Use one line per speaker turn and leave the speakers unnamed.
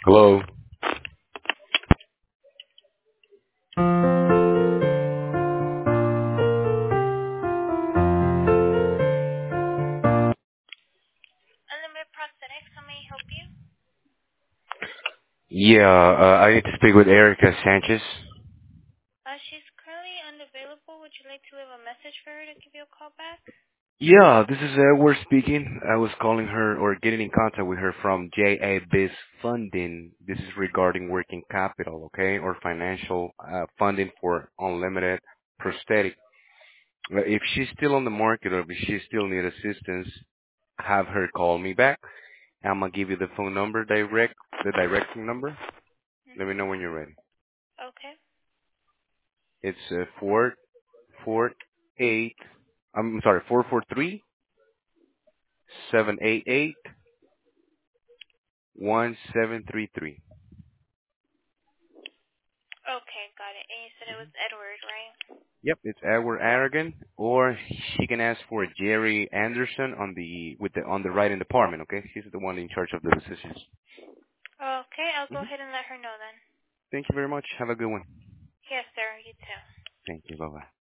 Hello.
Unlimited Prosthetics, how may I help you?
Yeah, I need to speak with Erica Sanchez.
She's currently unavailable. Would you like to leave a message for her to give you a call back?
Yeah, this is Edward speaking. I was calling her or getting in contact with her from JA Biz Funding. This is regarding working capital, okay, or financial funding for unlimited prosthetic. If she's still on the market or if she still need assistance, have her call me back. I'm gonna give you the phone number the direct phone number. Let me know when you're ready.
Okay.
It's 448. I'm sorry, 443-788-1733.
Okay, got it. And you said it was Edward, right?
Yep, it's Edward Aragon, or she can ask for Jerry Anderson on the writing department. Okay, he's the one in charge of the decisions.
Okay, I'll go
hmm
ahead and let her know then.
Thank you very much. Have a good one.
Yes, sir. You too.
Thank you. Bye bye.